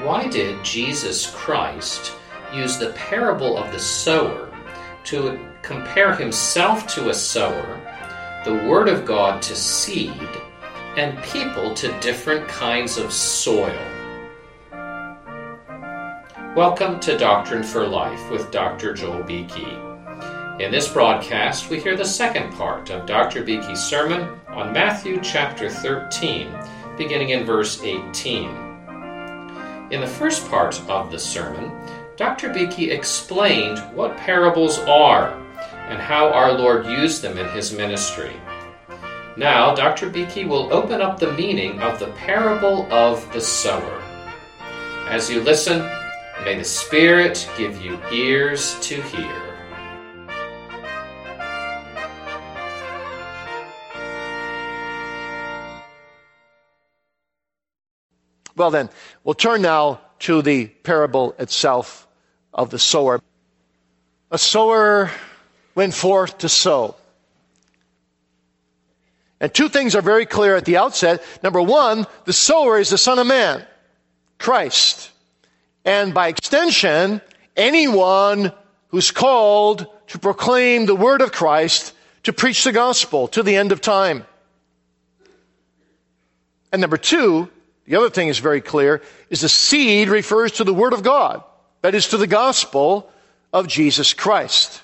Why did Jesus Christ use the parable of the sower to compare himself to a sower, the Word of God to seed, and people to different kinds of soil? Welcome to Doctrine for Life with Dr. Joel B. Key. In this broadcast, we hear the second part of Dr. B. Key's sermon on Matthew chapter 13, beginning in verse 18. In the first part of the sermon, Dr. B. Key explained what parables are and how our Lord used them in his ministry. Now, Dr. B. Key will open up the meaning of the parable of the sower. As you listen, may the Spirit give you ears to hear. Well then, we'll turn now to the parable itself of the sower. A sower went forth to sow. And two things are very clear at the outset. Number one, the sower is the Son of Man, Christ. And by extension, anyone who's called to proclaim the word of Christ, to preach the gospel to the end of time. And number two, the other thing is very clear, is the seed refers to the word of God. That is, to the gospel of Jesus Christ.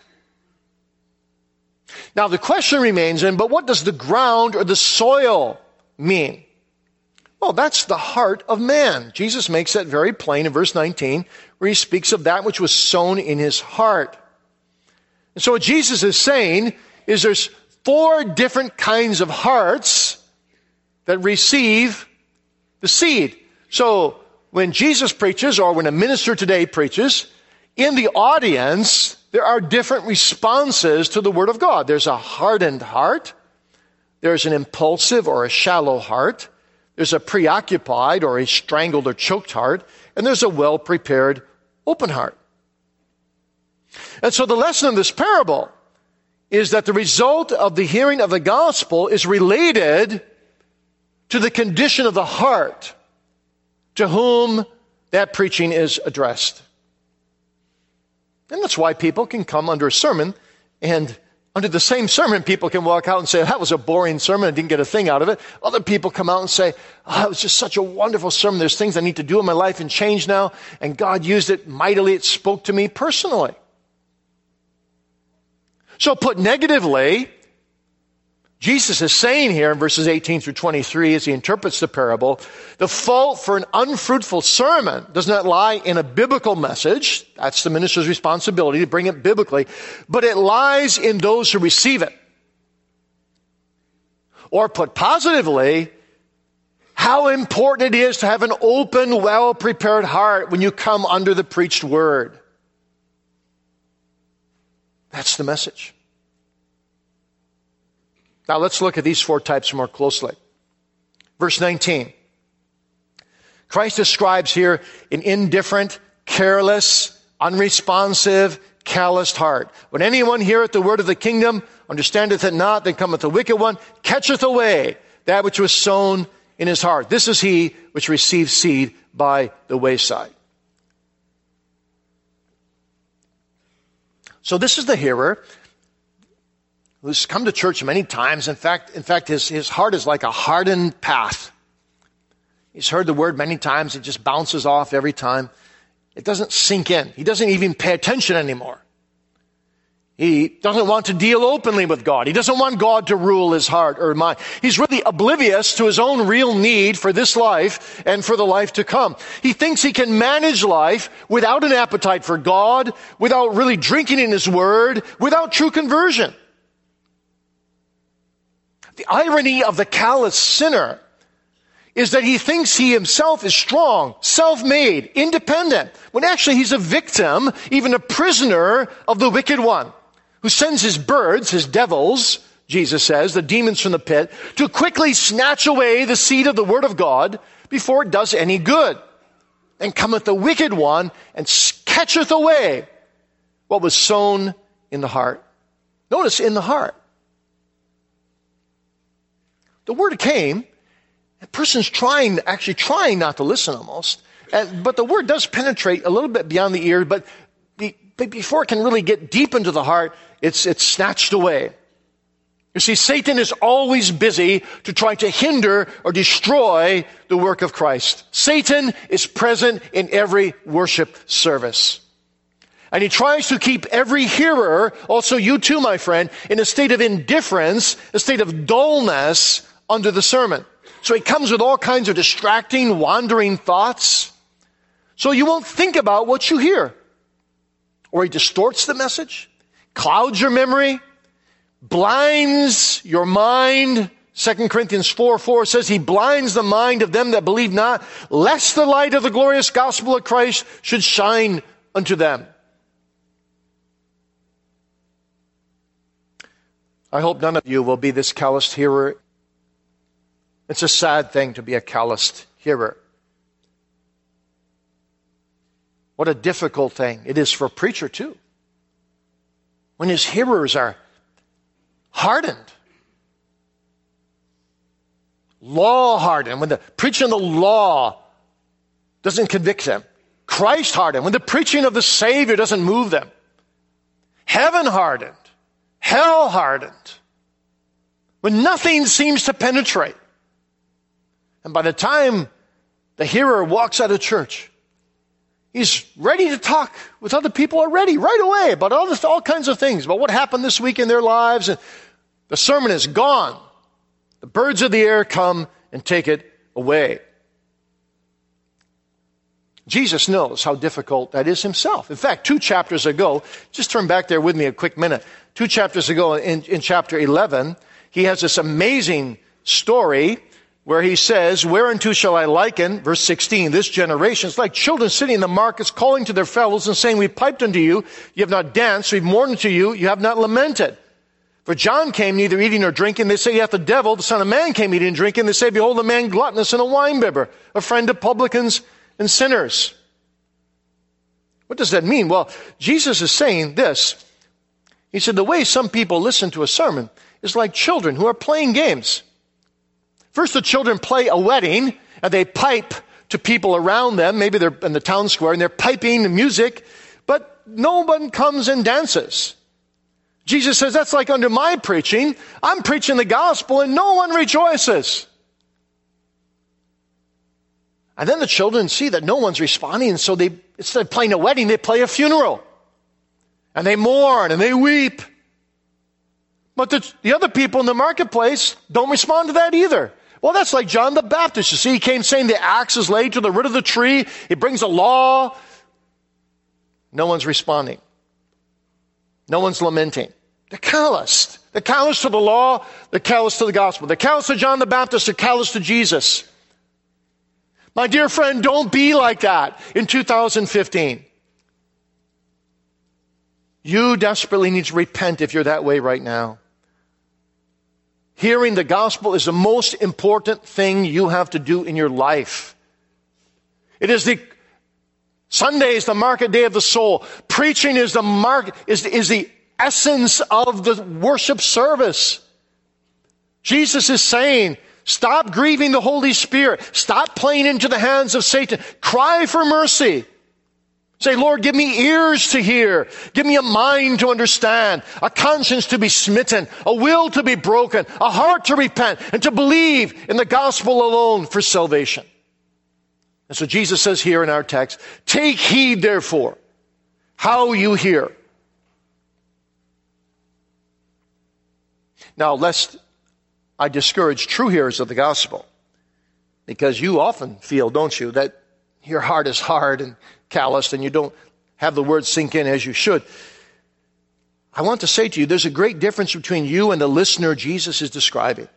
Now the question remains then, but what does the ground or the soil mean? Well, that's the heart of man. Jesus makes that very plain in verse 19, where he speaks of that which was sown in his heart. And so what Jesus is saying is there's four different kinds of hearts that receive the seed. So when Jesus preaches, or when a minister today preaches, in the audience, there are different responses to the word of God. There's a hardened heart. There's an impulsive or a shallow heart. There's a preoccupied or a strangled or choked heart, and there's a well-prepared open heart. And so the lesson of this parable is that the result of the hearing of the gospel is related to the condition of the heart to whom that preaching is addressed. And that's why people can come under a sermon, and under the same sermon, people can walk out and say, that was a boring sermon, I didn't get a thing out of it. Other people come out and say, it was just such a wonderful sermon. There's things I need to do in my life and change now. And God used it mightily. It spoke to me personally. So put negatively, Jesus is saying here in verses 18 through 23, as he interprets the parable, the fault for an unfruitful sermon does not lie in a biblical message. That's the minister's responsibility to bring it biblically. But it lies in those who receive it. Or put positively, how important it is to have an open, well-prepared heart when you come under the preached word. That's the message. Now let's look at these four types more closely. Verse 19. Christ describes here an indifferent, careless, unresponsive, calloused heart. When anyone heareth the word of the kingdom, understandeth it not, then cometh the wicked one, catcheth away that which was sown in his heart. This is he which receives seed by the wayside. So this is the hearer who's come to church many times. In fact, his heart is like a hardened path. He's heard the word many times. It just bounces off every time. It doesn't sink in. He doesn't even pay attention anymore. He doesn't want to deal openly with God. He doesn't want God to rule his heart or mind. He's really oblivious to his own real need for this life and for the life to come. He thinks he can manage life without an appetite for God, without really drinking in his word, without true conversion. The irony of the callous sinner is that he thinks he himself is strong, self-made, independent, when actually he's a victim, even a prisoner of the wicked one, who sends his birds, his devils, Jesus says, the demons from the pit, to quickly snatch away the seed of the word of God before it does any good. Then cometh the wicked one and catcheth away what was sown in the heart. Notice, in the heart. The word came, a person's trying not to listen almost, But the word does penetrate a little bit beyond the ear, but before it can really get deep into the heart, it's snatched away. You see, Satan is always busy to try to hinder or destroy the work of Christ. Satan is present in every worship service. And he tries to keep every hearer, also you too, my friend, in a state of indifference, a state of dullness under the sermon. So he comes with all kinds of distracting, wandering thoughts. So you won't think about what you hear. Or he distorts the message, clouds your memory, blinds your mind. 2 Corinthians 4:4 says he blinds the mind of them that believe not, lest the light of the glorious gospel of Christ should shine unto them. I hope none of you will be this calloused hearer. It's a sad thing to be a calloused hearer. What a difficult thing it is for a preacher too, when his hearers are hardened, law hardened, when the preaching of the law doesn't convict them, Christ hardened, when the preaching of the Savior doesn't move them, heaven hardened, hell hardened, when nothing seems to penetrate. And by the time the hearer walks out of church, he's ready to talk with other people already, right away, about all kinds of things, about what happened this week in their lives. And the sermon is gone. The birds of the air come and take it away. Jesus knows how difficult that is himself. In fact, 2 chapters ago, just turn back there with me a quick minute. 2 chapters ago in chapter 11, he has this amazing story where he says, whereunto shall I liken, verse 16, this generation is like children sitting in the markets calling to their fellows and saying, we piped unto you, you have not danced, we mourned unto you, you have not lamented. For John came neither eating nor drinking, they say he hath the devil, the Son of Man came eating and drinking, they say, behold, a man gluttonous and a winebibber, a friend of publicans and sinners. What does that mean? Well, Jesus is saying this. He said, the way some people listen to a sermon is like children who are playing games. First, the children play a wedding, and they pipe to people around them. Maybe they're in the town square, and they're piping the music, but no one comes and dances. Jesus says, that's like under my preaching. I'm preaching the gospel, and no one rejoices. And then the children see that no one's responding, so they, instead of playing a wedding, they play a funeral. And they mourn, and they weep. But the other people in the marketplace don't respond to that either. Well, that's like John the Baptist. You see, he came saying the axe is laid to the root of the tree. He brings the law. No one's responding. No one's lamenting. They're calloused. They're calloused to the law. They're calloused to the gospel. They're calloused to John the Baptist. They're calloused to Jesus. My dear friend, don't be like that in 2015. You desperately need to repent if you're that way right now. Hearing the gospel is the most important thing you have to do in your life. It is Sunday is the market day of the soul. Preaching is the essence of the worship service. Jesus is saying, stop grieving the Holy Spirit. Stop playing into the hands of Satan. Cry for mercy. Say, Lord, give me ears to hear. Give me a mind to understand, a conscience to be smitten, a will to be broken, a heart to repent, and to believe in the gospel alone for salvation. And so Jesus says here in our text, take heed, therefore, how you hear. Now, lest I discourage true hearers of the gospel, because you often feel, don't you, that your heart is hard and calloused and you don't have the words sink in as you should. I want to say to you, there's a great difference between you and the listener Jesus is describing.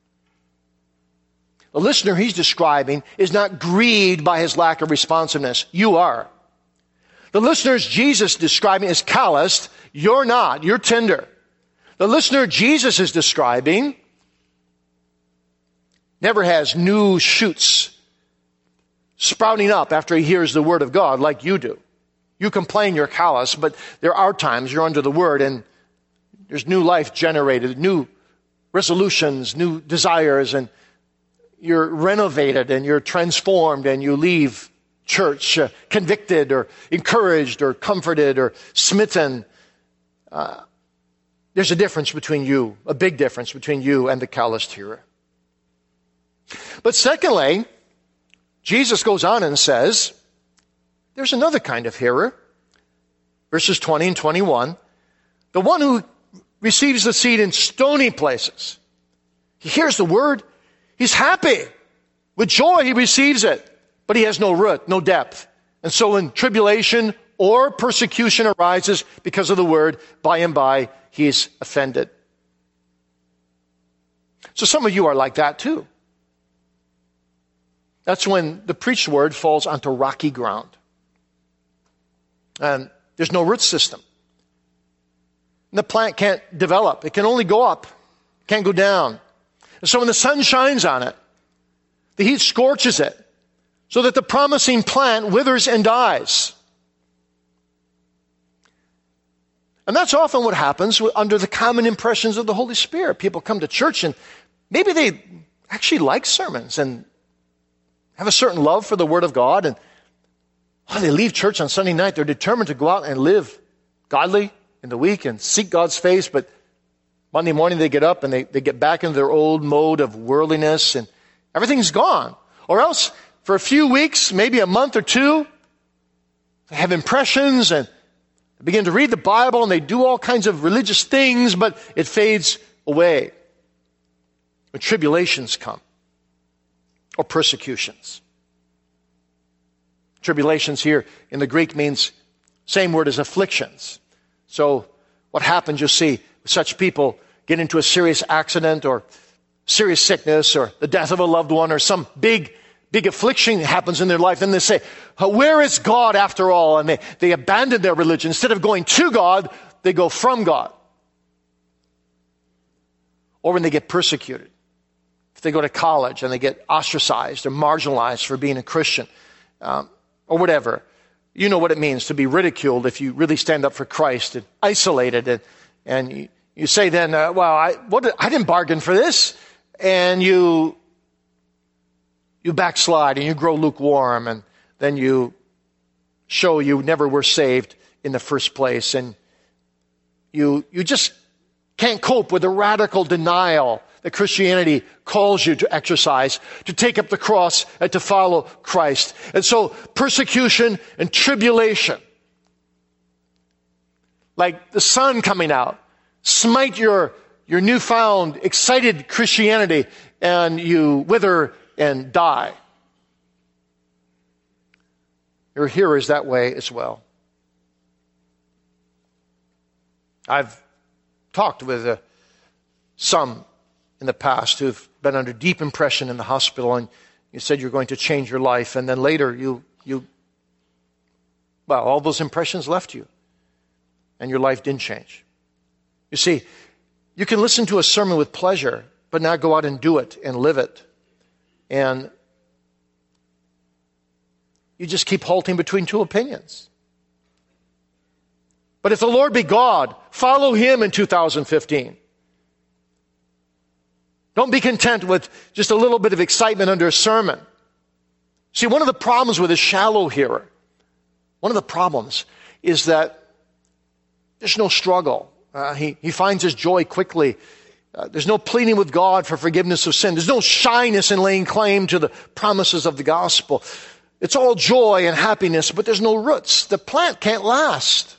The listener he's describing is not grieved by his lack of responsiveness. You are. The listeners Jesus is describing is calloused. You're not. You're tender. The listener Jesus is describing never has new shoots sprouting up after he hears the word of God like you do. You complain you're callous, but there are times you're under the word and there's new life generated, new resolutions, new desires, and you're renovated and you're transformed and you leave church, convicted or encouraged or comforted or smitten. There's a difference between you, a big difference between you and the calloused hearer. But secondly, Jesus goes on and says, there's another kind of hearer. Verses 20 and 21. The one who receives the seed in stony places. He hears the word. He's happy. With joy he receives it. But he has no root, no depth. And so when tribulation or persecution arises because of the word, by and by he's offended. So some of you are like that too. That's when the preached word falls onto rocky ground. And there's no root system. And the plant can't develop. It can only go up. It can't go down. And so when the sun shines on it, the heat scorches it so that the promising plant withers and dies. And that's often what happens under the common impressions of the Holy Spirit. People come to church and maybe they actually like sermons and have a certain love for the Word of God, and they leave church on Sunday night. They're determined to go out and live godly in the week and seek God's face, but Monday morning they get up and they get back into their old mode of worldliness and everything's gone. Or else, for a few weeks, maybe a month or two, they have impressions and they begin to read the Bible and they do all kinds of religious things, but it fades away when tribulations come. Or persecutions. Tribulations here in the Greek means same word as afflictions. So what happens, you see, such people get into a serious accident or serious sickness or the death of a loved one or some big affliction happens in their life. Then they say, where is God after all? And they abandon their religion. Instead of going to God, they go from God. Or when they get persecuted. If they go to college and they get ostracized or marginalized for being a Christian, or whatever. You know what it means to be ridiculed if you really stand up for Christ and isolated. And you say then, I didn't bargain for this. And you backslide and you grow lukewarm. And then you show you never were saved in the first place. And you just can't cope with the radical denial that Christianity calls you to exercise, to take up the cross and to follow Christ. And so persecution and tribulation, like the sun coming out, smite your newfound excited Christianity and you wither and die. Your hearer is that way as well. I've talked with some in the past who've been under deep impression in the hospital, and you said you're going to change your life, and then later all those impressions left you, and your life didn't change. You see, you can listen to a sermon with pleasure, but not go out and do it and live it. And you just keep halting between two opinions. But if the Lord be God, follow Him in 2015. Don't be content with just a little bit of excitement under a sermon. See, one of the problems with a shallow hearer, one of the problems is that there's no struggle. He finds his joy quickly. There's no pleading with God for forgiveness of sin. There's no shyness in laying claim to the promises of the gospel. It's all joy and happiness, but there's no roots. The plant can't last.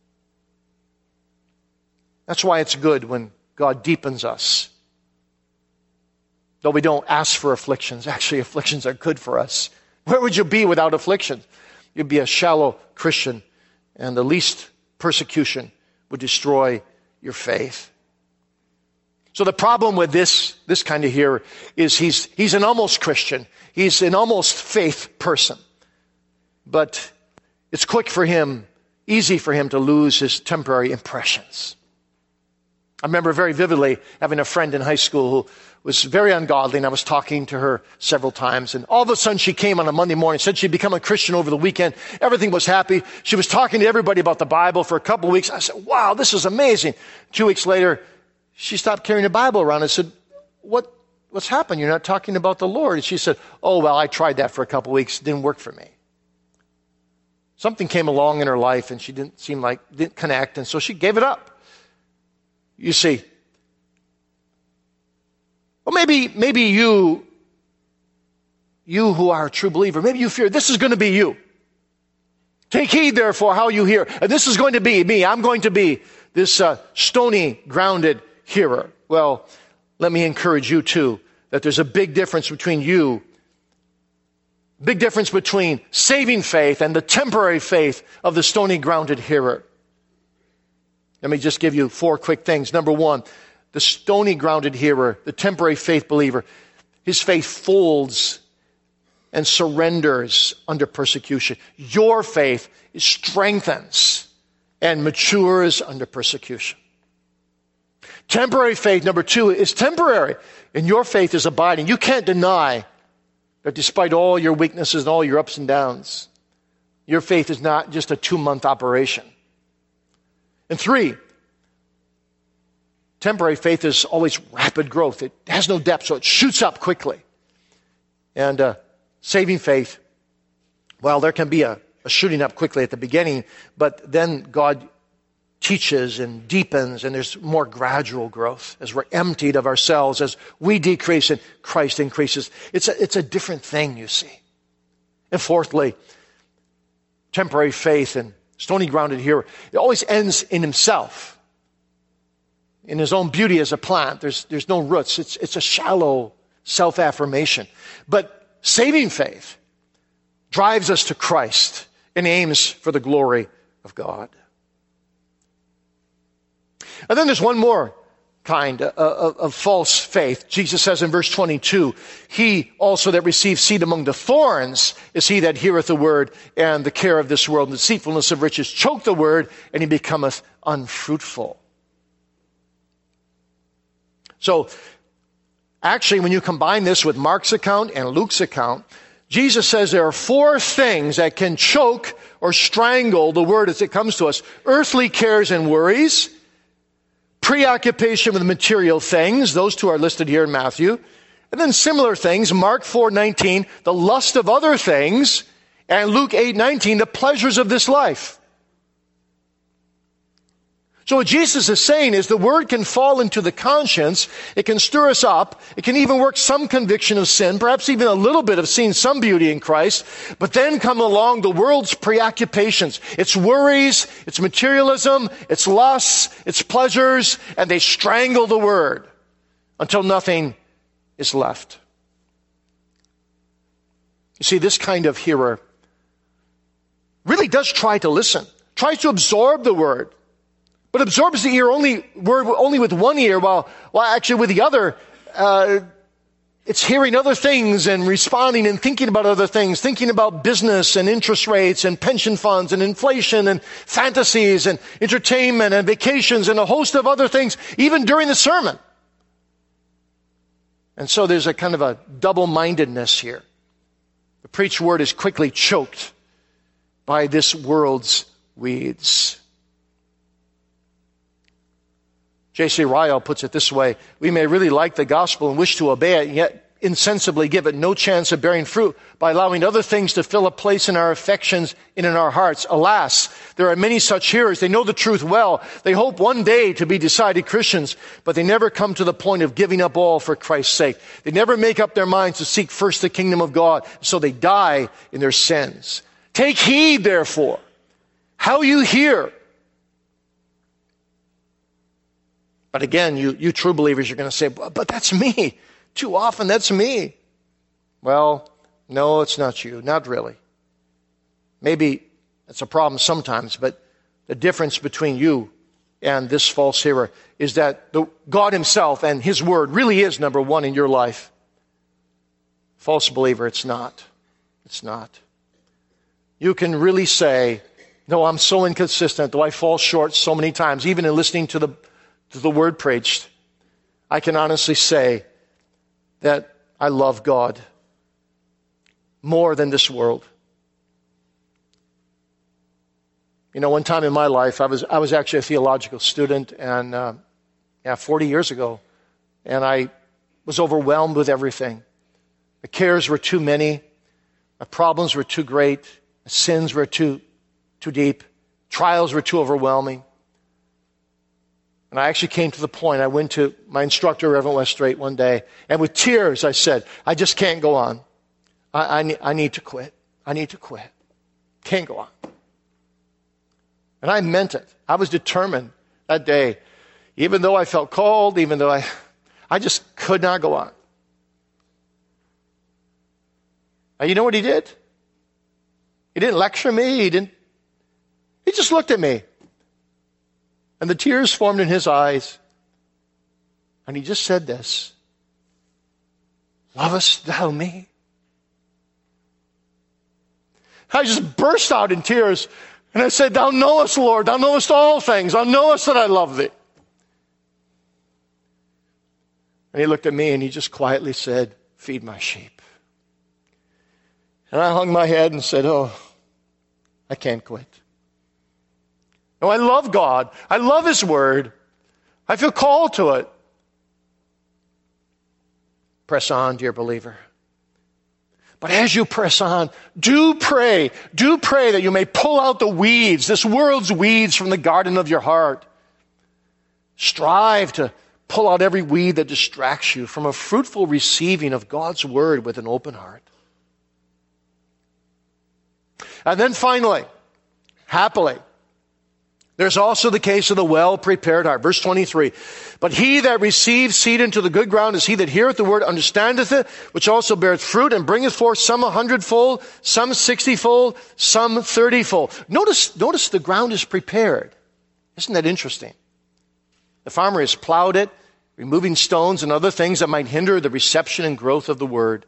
That's why it's good when God deepens us. Though we don't ask for afflictions. Actually, afflictions are good for us. Where would you be without affliction? You'd be a shallow Christian, and the least persecution would destroy your faith. So the problem with this kind of hearer is he's an almost Christian. He's an almost faith person. But it's easy for him to lose his temporary impressions. I remember very vividly having a friend in high school who was very ungodly, and I was talking to her several times, and all of a sudden she came on a Monday morning, said she'd become a Christian over the weekend. Everything was happy. She was talking to everybody about the Bible for a couple of weeks. I said, wow, this is amazing. 2 weeks later, she stopped carrying a Bible around. I said, what's happened? You're not talking about the Lord. And she said, oh, well, I tried that for a couple of weeks. It didn't work for me. Something came along in her life and she didn't connect, and so she gave it up. You see. Well, maybe you who are a true believer, maybe you fear this is going to be you. Take heed, therefore, how you hear. And this is going to be me. I'm going to be this stony, grounded hearer. Well, let me encourage you, too, that there's a big difference between saving faith and the temporary faith of the stony, grounded hearer. Let me just give you 4 quick things. Number 1, the stony, grounded hearer, the temporary faith believer, his faith folds and surrenders under persecution. Your faith strengthens and matures under persecution. Temporary faith, number 2, is temporary, and your faith is abiding. You can't deny that despite all your weaknesses and all your ups and downs, your faith is not just a 2-month operation. And 3, temporary faith is always rapid growth. It has no depth, so it shoots up quickly. And saving faith, well, there can be a shooting up quickly at the beginning, but then God teaches and deepens, and there's more gradual growth as we're emptied of ourselves, as we decrease and Christ increases. It's a different thing, you see. And 4thly, temporary faith and stony grounded hearer, it always ends in himself, in his own beauty as a plant. There's no roots. It's a shallow self-affirmation. But saving faith drives us to Christ and aims for the glory of God. And then there's one more kind of false faith. Jesus says in verse 22, he also that receives seed among the thorns is he that heareth the word, and the care of this world and the deceitfulness of riches choke the word, and he becometh unfruitful. So, actually, when you combine this with Mark's account and Luke's account, Jesus says there are 4 things that can choke or strangle the word as it comes to us. Earthly cares and worries, preoccupation with material things, those 2 are listed here in Matthew, and then similar things, Mark 4:19, the lust of other things, and Luke 8:19, the pleasures of this life. So what Jesus is saying is the word can fall into the conscience, it can stir us up, it can even work some conviction of sin, perhaps even a little bit of seeing some beauty in Christ, but then come along the world's preoccupations, its worries, its materialism, its lusts, its pleasures, and they strangle the word until nothing is left. You see, this kind of hearer really does try to listen, tries to absorb the word, but absorbs the word only with one ear, while actually with the other, it's hearing other things and responding and thinking about other things, thinking about business and interest rates and pension funds and inflation and fantasies and entertainment and vacations and a host of other things, even during the sermon. And so there's a kind of a double-mindedness here. The preached word is quickly choked by this world's weeds. J.C. Ryle puts it this way: we may really like the gospel and wish to obey it, and yet insensibly give it no chance of bearing fruit by allowing other things to fill a place in our affections and in our hearts. Alas, there are many such hearers. They know the truth well. They hope one day to be decided Christians, but they never come to the point of giving up all for Christ's sake. They never make up their minds to seek first the kingdom of God, so they die in their sins. Take heed, therefore, how you hear. But again, you true believers, you're going to say, but that's me. Too often, that's me. Well, no, it's not you. Not really. Maybe it's a problem sometimes, but the difference between you and this false hearer is that God himself and his word really is number 1 in your life. False believer, it's not. It's not. You can really say, no, I'm so inconsistent, though I fall short so many times, even in listening to the word preached. I can honestly say that I love God more than this world. You know, one time in my life, I was actually a theological student, and 40 years ago, and I was overwhelmed with everything. The cares were too many, the problems were too great, the sins were too too deep. Trials were too overwhelming. And I actually came to the point, I went to my instructor, Reverend West Strait, one day, and with tears I said, I just can't go on. I need to quit. I need to quit. Can't go on. And I meant it. I was determined that day, even though I felt cold, even though I just could not go on. And you know what he did? He didn't lecture me. He just looked at me. And the tears formed in his eyes. And he just said this, lovest thou me? I just burst out in tears. And I said, thou knowest, Lord, thou knowest all things. Thou knowest that I love thee. And he looked at me and he just quietly said, feed my sheep. And I hung my head and said, oh, I can't quit. No, I love God. I love His Word. I feel called to it. Press on, dear believer. But as you press on, do pray that you may pull out the weeds, this world's weeds, from the garden of your heart. Strive to pull out every weed that distracts you from a fruitful receiving of God's Word with an open heart. And then finally, happily, there's also the case of the well-prepared heart. Verse 23, but he that receives seed into the good ground is he that heareth the word, understandeth it, which also beareth fruit, and bringeth forth some 100-fold, some 60-fold, some 30-fold. Notice the ground is prepared. Isn't that interesting? The farmer has plowed it, removing stones and other things that might hinder the reception and growth of the word.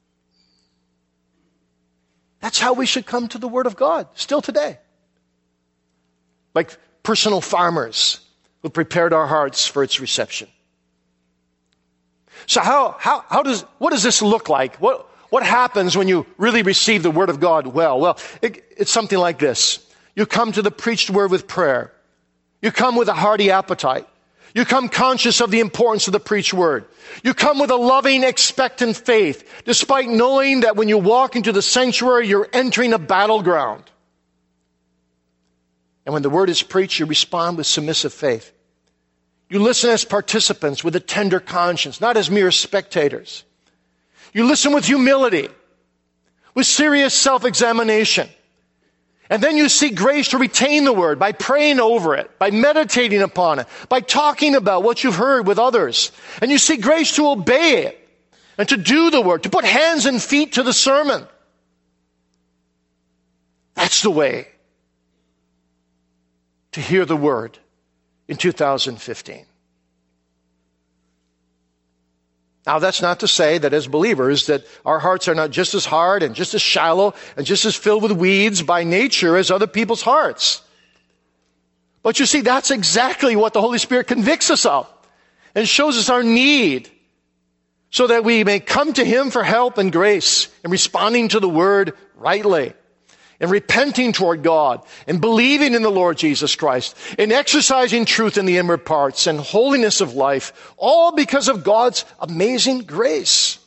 That's how we should come to the Word of God, still today. Like personal farmers who prepared our hearts for its reception. So what does this look like? What happens when you really receive the Word of God well? Well, it's something like this. You come to the preached Word with prayer. You come with a hearty appetite. You come conscious of the importance of the preached Word. You come with a loving, expectant faith, despite knowing that when you walk into the sanctuary, you're entering a battleground. And when the Word is preached, you respond with submissive faith. You listen as participants with a tender conscience, not as mere spectators. You listen with humility, with serious self-examination. And then you seek grace to retain the Word by praying over it, by meditating upon it, by talking about what you've heard with others. And you seek grace to obey it and to do the Word, to put hands and feet to the sermon. That's the way to hear the Word in 2015. Now, that's not to say that as believers that our hearts are not just as hard and just as shallow and just as filled with weeds by nature as other people's hearts. But you see, that's exactly what the Holy Spirit convicts us of and shows us our need so that we may come to Him for help and grace in responding to the Word rightly, and repenting toward God, and believing in the Lord Jesus Christ, and exercising truth in the inward parts, and holiness of life, all because of God's amazing grace.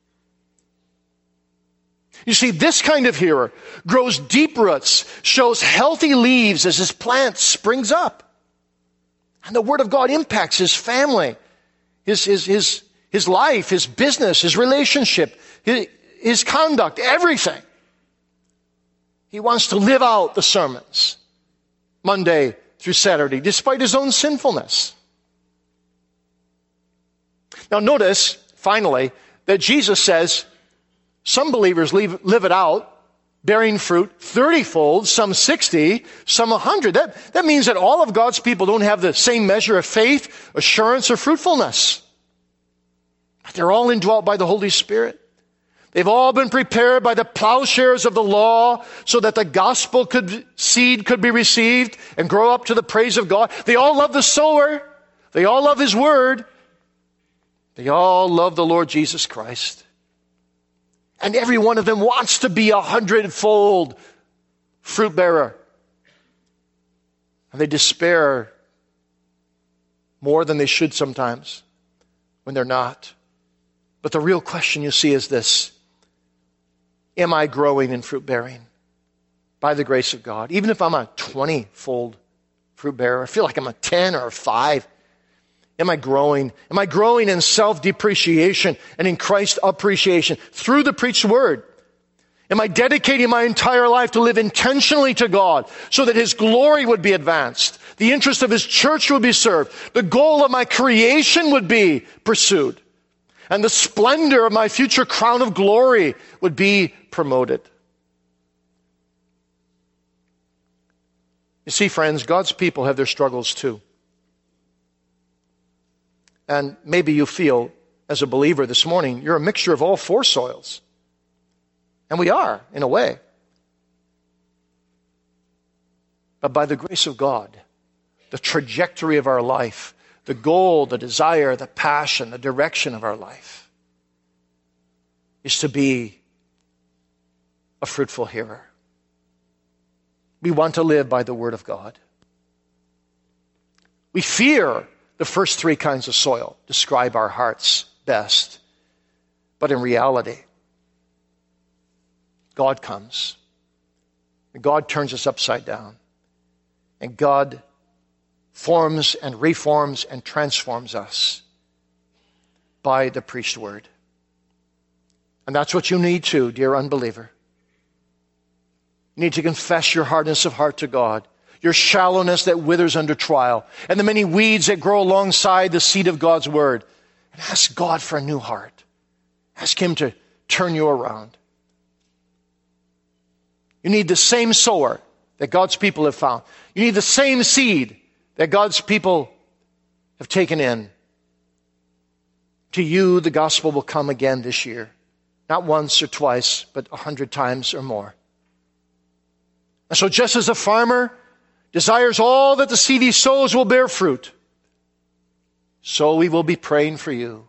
You see, this kind of hearer grows deep roots, shows healthy leaves as his plant springs up. And the Word of God impacts his family, his life, his business, his relationship, his conduct, everything. He wants to live out the sermons Monday through Saturday, despite his own sinfulness. Now notice, finally, that Jesus says some believers live it out, bearing fruit 30-fold, some 60, some 100. That means that all of God's people don't have the same measure of faith, assurance, or fruitfulness. But they're all indwelt by the Holy Spirit. They've all been prepared by the plowshares of the law so that the gospel seed could be received and grow up to the praise of God. They all love the sower. They all love His Word. They all love the Lord Jesus Christ. And every one of them wants to be 100-fold fruit bearer. And they despair more than they should sometimes when they're not. But the real question, you see, is this: am I growing in fruit bearing? by the grace of God. Even if I'm a 20-fold fruit bearer, I feel like I'm a 10 or a 5. Am I growing? Am I growing in self-depreciation and in Christ appreciation through the preached word? Am I dedicating my entire life to live intentionally to God so that His glory would be advanced, the interest of His church would be served, the goal of my creation would be pursued, and the splendor of my future crown of glory would be promoted? You see, friends, God's people have their struggles too. And maybe you feel, as a believer this morning, you're a mixture of all 4 soils. And we are, in a way. But by the grace of God, the trajectory of our life, the goal, the desire, the passion, the direction of our life is to be a fruitful hearer. We want to live by the Word of God. We fear the first 3 kinds of soil describe our hearts best. But in reality, God comes. And God turns us upside down. And God forms and reforms and transforms us by the preached word. And that's what you need too, dear unbeliever. You need to confess your hardness of heart to God, your shallowness that withers under trial, and the many weeds that grow alongside the seed of God's word. And ask God for a new heart. Ask Him to turn you around. You need the same sower that God's people have found. You need the same seed that God's people have taken in. To you, the gospel will come again this year. Not once or twice, but 100 times or more. And so just as a farmer desires all that the seed he sows will bear fruit, so we will be praying for you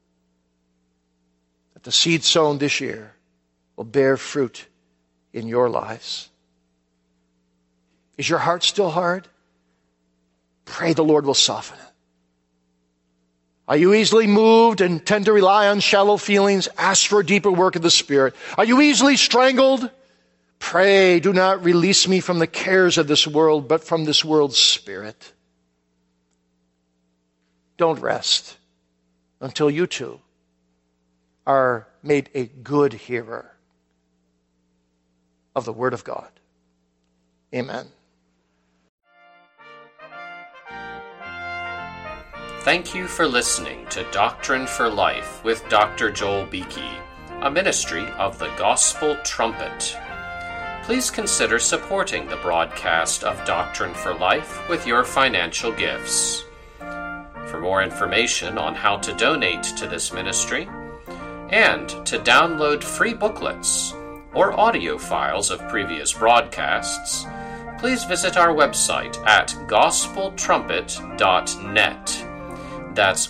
that the seed sown this year will bear fruit in your lives. Is your heart still hard? Pray the Lord will soften it. Are you easily moved and tend to rely on shallow feelings? Ask for a deeper work of the Spirit. Are you easily strangled? Pray, do not release me from the cares of this world, but from this world's spirit. Don't rest until you too are made a good hearer of the Word of God. Amen. Thank you for listening to Doctrine for Life with Dr. Joel Beeke, a ministry of the Gospel Trumpet. Please consider supporting the broadcast of Doctrine for Life with your financial gifts. For more information on how to donate to this ministry and to download free booklets or audio files of previous broadcasts, please visit our website at gospeltrumpet.net. That's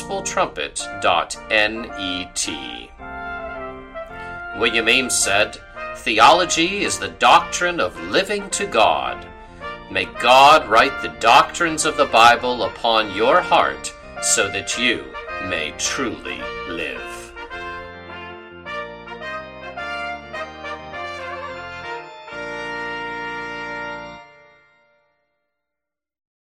gospeltrumpet.net. William Ames said, "Theology is the doctrine of living to God." May God write the doctrines of the Bible upon your heart so that you may truly live.